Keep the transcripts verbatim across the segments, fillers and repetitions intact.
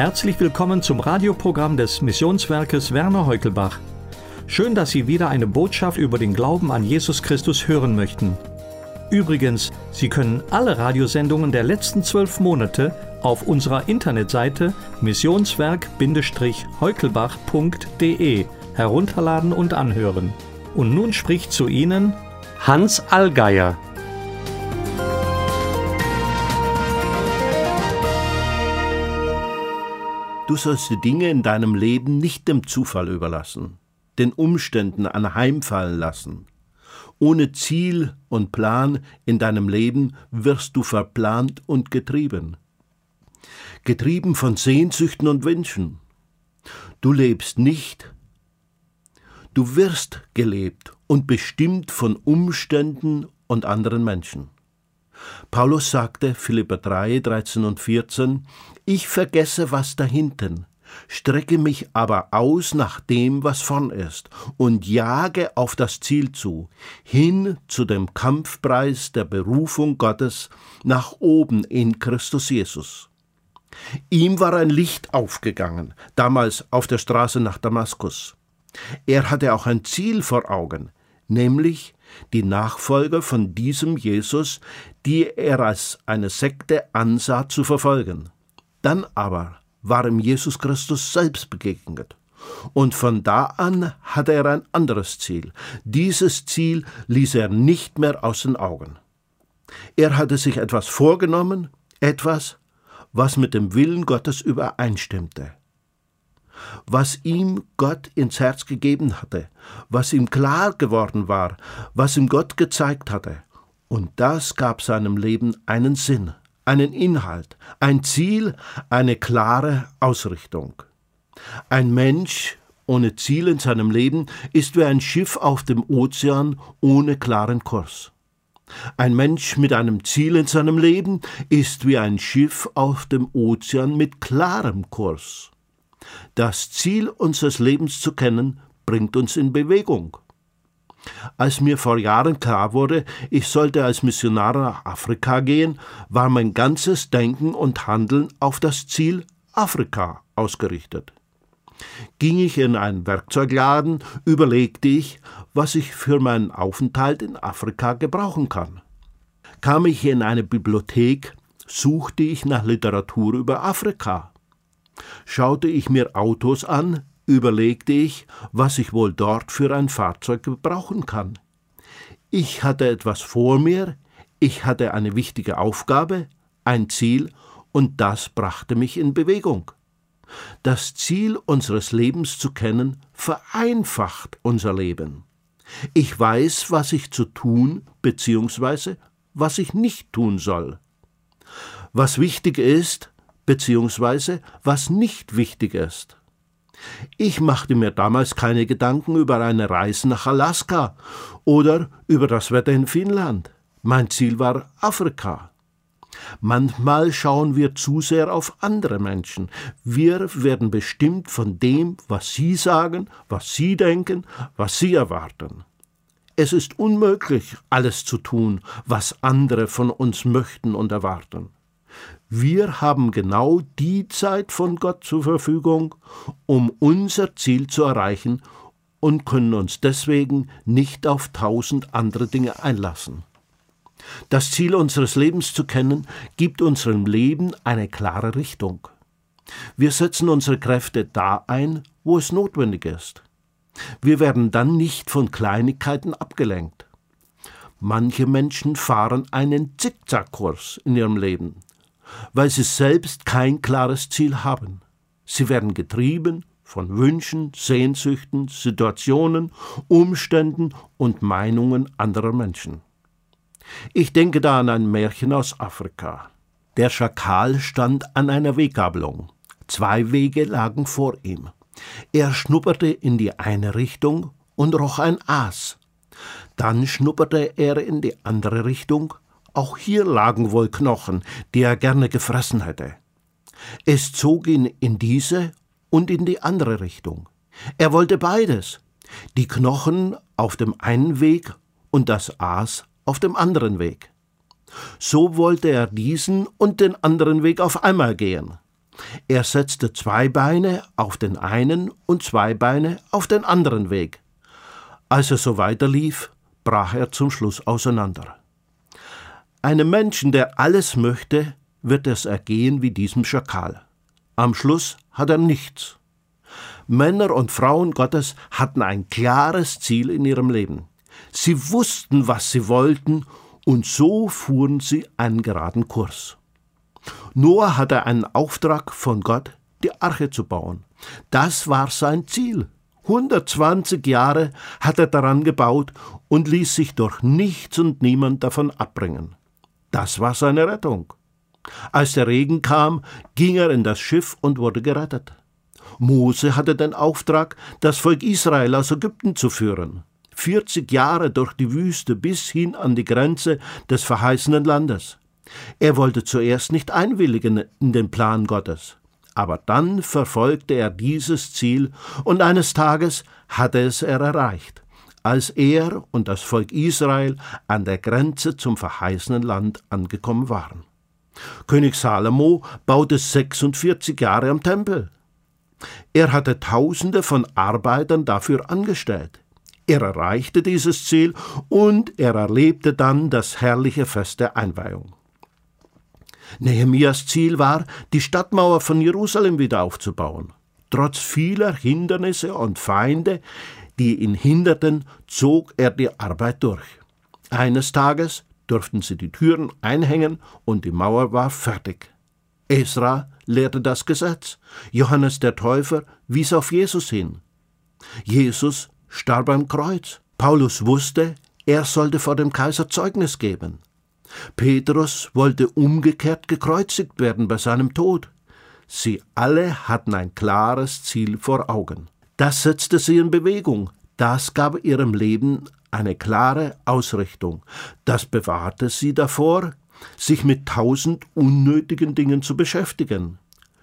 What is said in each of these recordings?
Herzlich willkommen zum Radioprogramm des Missionswerkes Werner Heukelbach. Schön, dass Sie wieder eine Botschaft über den Glauben an Jesus Christus hören möchten. Übrigens, Sie können alle Radiosendungen der letzten zwölf Monate auf unserer Internetseite missionswerk heukelbach punkt de herunterladen und anhören. Und nun spricht zu Ihnen Hans Allgeier. Du sollst die Dinge in deinem Leben nicht dem Zufall überlassen, den Umständen anheimfallen lassen. Ohne Ziel und Plan in deinem Leben wirst du verplant und getrieben. Getrieben von Sehnsüchten und Wünschen. Du lebst nicht, du wirst gelebt und bestimmt von Umständen und anderen Menschen. Paulus sagte, Philipper drei, dreizehn und vierzehn, ich vergesse, was dahinten, strecke mich aber aus nach dem, was vorn ist, und jage auf das Ziel zu, hin zu dem Kampfpreis der Berufung Gottes nach oben in Christus Jesus. Ihm war ein Licht aufgegangen, damals auf der Straße nach Damaskus. Er hatte auch ein Ziel vor Augen, nämlich die Nachfolger von diesem Jesus, die er als eine Sekte ansah, zu verfolgen. Dann aber war ihm Jesus Christus selbst begegnet. Und von da an hatte er ein anderes Ziel. Dieses Ziel ließ er nicht mehr aus den Augen. Er hatte sich etwas vorgenommen, etwas, was mit dem Willen Gottes übereinstimmte. Was ihm Gott ins Herz gegeben hatte, was ihm klar geworden war, was ihm Gott gezeigt hatte. Und das gab seinem Leben einen Sinn, einen Inhalt, ein Ziel, eine klare Ausrichtung. Ein Mensch ohne Ziel in seinem Leben ist wie ein Schiff auf dem Ozean ohne klaren Kurs. Ein Mensch mit einem Ziel in seinem Leben ist wie ein Schiff auf dem Ozean mit klarem Kurs. Das Ziel unseres Lebens zu kennen, bringt uns in Bewegung. Als mir vor Jahren klar wurde, ich sollte als Missionar nach Afrika gehen, war mein ganzes Denken und Handeln auf das Ziel Afrika ausgerichtet. Ging ich in einen Werkzeugladen, überlegte ich, was ich für meinen Aufenthalt in Afrika gebrauchen kann. Kam ich in eine Bibliothek, suchte ich nach Literatur über Afrika. Schaute ich mir Autos an, überlegte ich, was ich wohl dort für ein Fahrzeug gebrauchen kann. Ich hatte etwas vor mir, ich hatte eine wichtige Aufgabe, ein Ziel, und das brachte mich in Bewegung. Das Ziel unseres Lebens zu kennen, vereinfacht unser Leben. Ich weiß, was ich zu tun bzw. was ich nicht tun soll. Was wichtig ist, beziehungsweise was nicht wichtig ist. Ich machte mir damals keine Gedanken über eine Reise nach Alaska oder über das Wetter in Finnland. Mein Ziel war Afrika. Manchmal schauen wir zu sehr auf andere Menschen. Wir werden bestimmt von dem, was sie sagen, was sie denken, was sie erwarten. Es ist unmöglich, alles zu tun, was andere von uns möchten und erwarten. Wir haben genau die Zeit von Gott zur Verfügung, um unser Ziel zu erreichen, und können uns deswegen nicht auf tausend andere Dinge einlassen. Das Ziel unseres Lebens zu kennen, gibt unserem Leben eine klare Richtung. Wir setzen unsere Kräfte da ein, wo es notwendig ist. Wir werden dann nicht von Kleinigkeiten abgelenkt. Manche Menschen fahren einen Zickzackkurs in ihrem Leben, weil sie selbst kein klares Ziel haben. Sie werden getrieben von Wünschen, Sehnsüchten, Situationen, Umständen und Meinungen anderer Menschen. Ich denke da an ein Märchen aus Afrika. Der Schakal stand an einer Weggabelung. Zwei Wege lagen vor ihm. Er schnupperte in die eine Richtung und roch ein Aas. Dann schnupperte er in die andere Richtung. Auch hier lagen wohl Knochen, die er gerne gefressen hätte. Es zog ihn in diese und in die andere Richtung. Er wollte beides, die Knochen auf dem einen Weg und das Aas auf dem anderen Weg. So wollte er diesen und den anderen Weg auf einmal gehen. Er setzte zwei Beine auf den einen und zwei Beine auf den anderen Weg. Als er so weiterlief, brach er zum Schluss auseinander. Einem Menschen, der alles möchte, wird es ergehen wie diesem Schakal. Am Schluss hat er nichts. Männer und Frauen Gottes hatten ein klares Ziel in ihrem Leben. Sie wussten, was sie wollten, und so fuhren sie einen geraden Kurs. Noah hatte einen Auftrag von Gott, die Arche zu bauen. Das war sein Ziel. hundertzwanzig Jahre hat er daran gebaut und ließ sich durch nichts und niemand davon abbringen. Das war seine Rettung. Als der Regen kam, ging er in das Schiff und wurde gerettet. Mose hatte den Auftrag, das Volk Israel aus Ägypten zu führen. vierzig Jahre durch die Wüste bis hin an die Grenze des verheißenen Landes. Er wollte zuerst nicht einwilligen in den Plan Gottes. Aber dann verfolgte er dieses Ziel und eines Tages hatte es er erreicht, als er und das Volk Israel an der Grenze zum verheißenen Land angekommen waren. König Salomo baute sechsundvierzig Jahre am Tempel. Er hatte Tausende von Arbeitern dafür angestellt. Er erreichte dieses Ziel und er erlebte dann das herrliche Fest der Einweihung. Nehemias Ziel war, die Stadtmauer von Jerusalem wieder aufzubauen. Trotz vieler Hindernisse und Feinde, die ihn hinderten, zog er die Arbeit durch. Eines Tages durften sie die Türen einhängen und die Mauer war fertig. Esra lehrte das Gesetz. Johannes der Täufer wies auf Jesus hin. Jesus starb am Kreuz. Paulus wusste, er sollte vor dem Kaiser Zeugnis geben. Petrus wollte umgekehrt gekreuzigt werden bei seinem Tod. Sie alle hatten ein klares Ziel vor Augen. Das setzte sie in Bewegung. Das gab ihrem Leben eine klare Ausrichtung. Das bewahrte sie davor, sich mit tausend unnötigen Dingen zu beschäftigen.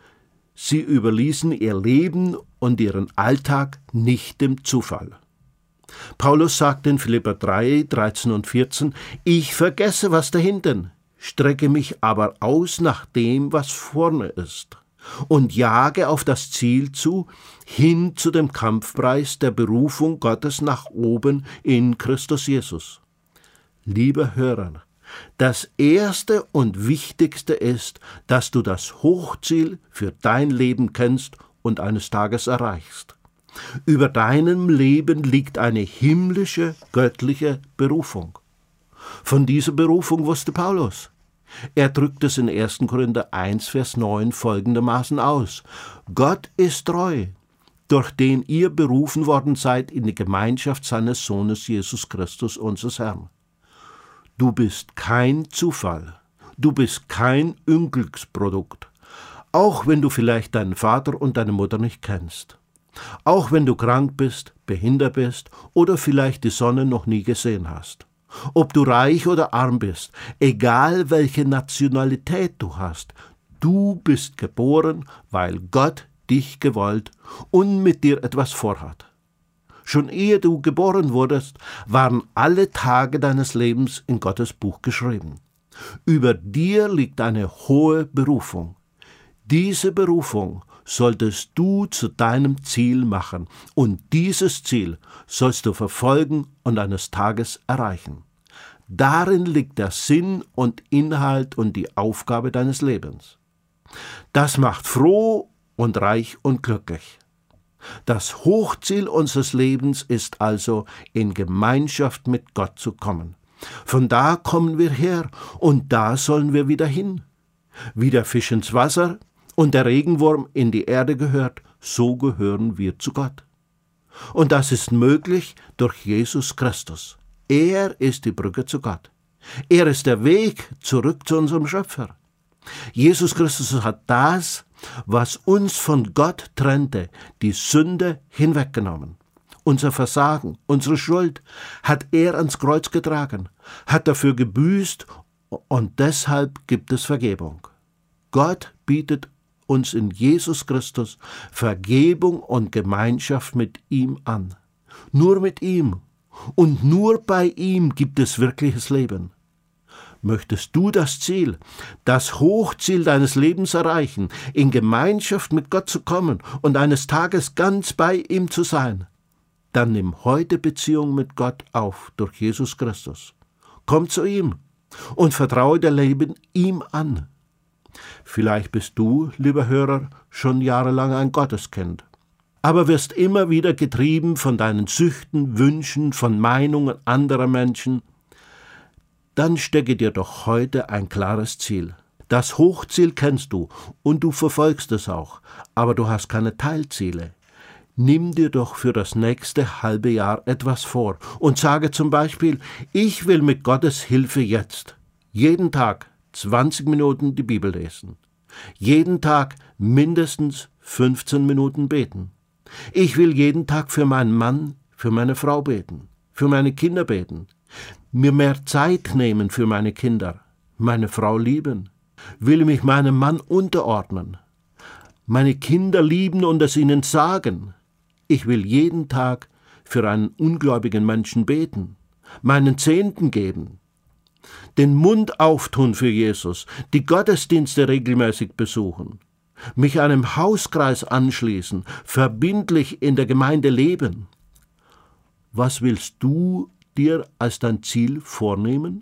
Sie überließen ihr Leben und ihren Alltag nicht dem Zufall. Paulus sagt in Philipper drei, dreizehn und vierzehn, ich vergesse, was dahinten, strecke mich aber aus nach dem, was vorne ist, und jage auf das Ziel zu, hin zu dem Kampfpreis der Berufung Gottes nach oben in Christus Jesus. Lieber Hörer, das Erste und Wichtigste ist, dass du das Hochziel für dein Leben kennst und eines Tages erreichst. Über deinem Leben liegt eine himmlische, göttliche Berufung. Von dieser Berufung wusste Paulus. Er drückt es in erster Korinther eins, Vers neun folgendermaßen aus. Gott ist treu, durch den ihr berufen worden seid in die Gemeinschaft seines Sohnes Jesus Christus, unseres Herrn. Du bist kein Zufall. Du bist kein Unglücksprodukt. Auch wenn du vielleicht deinen Vater und deine Mutter nicht kennst. Auch wenn du krank bist, behindert bist oder vielleicht die Sonne noch nie gesehen hast. Ob du reich oder arm bist, egal welche Nationalität du hast, du bist geboren, weil Gott dich gewollt und mit dir etwas vorhat. Schon ehe du geboren wurdest, waren alle Tage deines Lebens in Gottes Buch geschrieben. Über dir liegt eine hohe Berufung. Diese Berufung solltest du zu deinem Ziel machen, und dieses Ziel sollst du verfolgen und eines Tages erreichen. Darin liegt der Sinn und Inhalt und die Aufgabe deines Lebens. Das macht froh und reich und glücklich. Das Hochziel unseres Lebens ist also, in Gemeinschaft mit Gott zu kommen. Von da kommen wir her und da sollen wir wieder hin. Wie der Fisch ins Wasser und der Regenwurm in die Erde gehört, so gehören wir zu Gott. Und das ist möglich durch Jesus Christus. Er ist die Brücke zu Gott. Er ist der Weg zurück zu unserem Schöpfer. Jesus Christus hat das, was uns von Gott trennte, die Sünde, hinweggenommen. Unser Versagen, unsere Schuld hat er ans Kreuz getragen, hat dafür gebüßt, und deshalb gibt es Vergebung. Gott bietet uns in Jesus Christus Vergebung und Gemeinschaft mit ihm an. Nur mit ihm und nur bei ihm gibt es wirkliches Leben. Möchtest du das Ziel, das Hochziel deines Lebens erreichen, in Gemeinschaft mit Gott zu kommen und eines Tages ganz bei ihm zu sein? Dann nimm heute Beziehung mit Gott auf durch Jesus Christus. Komm zu ihm und vertraue dein Leben ihm an. Vielleicht bist du, lieber Hörer, schon jahrelang ein Gotteskind, aber wirst immer wieder getrieben von deinen Süchten, Wünschen, von Meinungen anderer Menschen. Dann stecke dir doch heute ein klares Ziel. Das Hochziel kennst du und du verfolgst es auch, aber du hast keine Teilziele. Nimm dir doch für das nächste halbe Jahr etwas vor und sage zum Beispiel, ich will mit Gottes Hilfe jetzt jeden Tag zwanzig Minuten die Bibel lesen, jeden Tag mindestens fünfzehn Minuten beten. Ich will jeden Tag für meinen Mann, für meine Frau beten, für meine Kinder beten, mir mehr Zeit nehmen für meine Kinder, meine Frau lieben, will mich meinem Mann unterordnen, meine Kinder lieben und es ihnen sagen. Ich will jeden Tag für einen ungläubigen Menschen beten, meinen Zehnten geben, den Mund auftun für Jesus, die Gottesdienste regelmäßig besuchen, mich einem Hauskreis anschließen, verbindlich in der Gemeinde leben. Was willst du dir als dein Ziel vornehmen?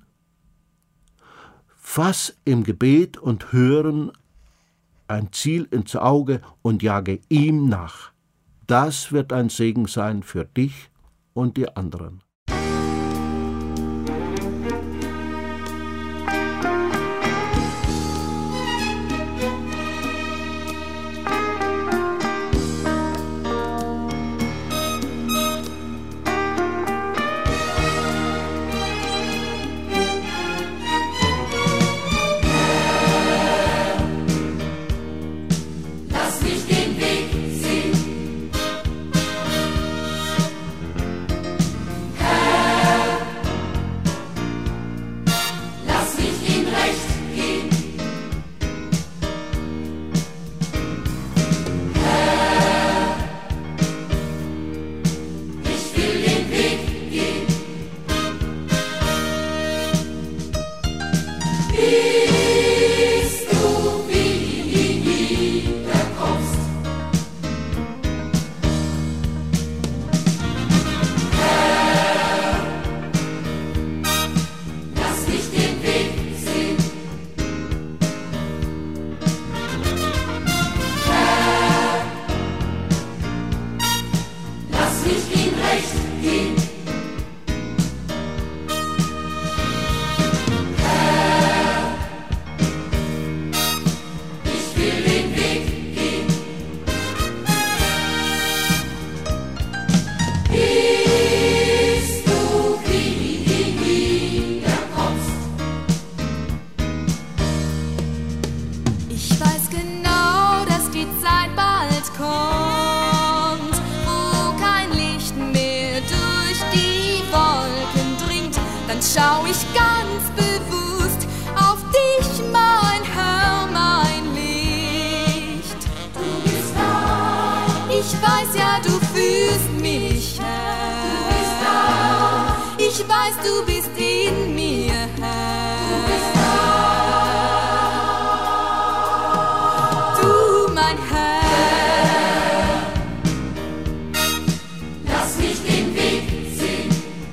Fass im Gebet und Hören ein Ziel ins Auge und jage ihm nach. Das wird ein Segen sein für dich und die anderen. Schau ich ganz bewusst auf dich, mein Herr, mein Licht. Du bist da. Ich weiß ja, du fühlst mich, Herr. Du bist da. Ich weiß, du bist in mir, Herr. Du bist da. Du, mein Herr. Lass mich den Weg sehen.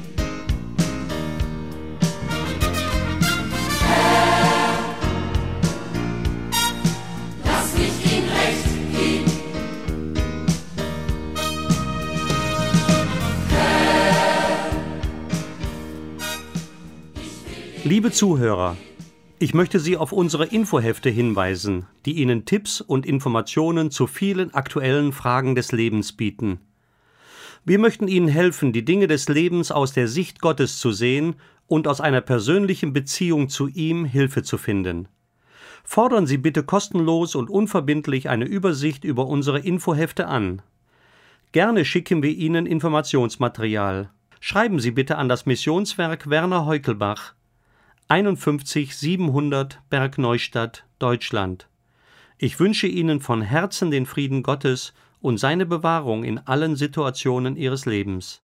Liebe Zuhörer, ich möchte Sie auf unsere Infohefte hinweisen, die Ihnen Tipps und Informationen zu vielen aktuellen Fragen des Lebens bieten. Wir möchten Ihnen helfen, die Dinge des Lebens aus der Sicht Gottes zu sehen und aus einer persönlichen Beziehung zu ihm Hilfe zu finden. Fordern Sie bitte kostenlos und unverbindlich eine Übersicht über unsere Infohefte an. Gerne schicken wir Ihnen Informationsmaterial. Schreiben Sie bitte an das Missionswerk Werner Heukelbach, einundfünfzig siebenhundert Bergneustadt, Deutschland. Ich wünsche Ihnen von Herzen den Frieden Gottes und seine Bewahrung in allen Situationen Ihres Lebens.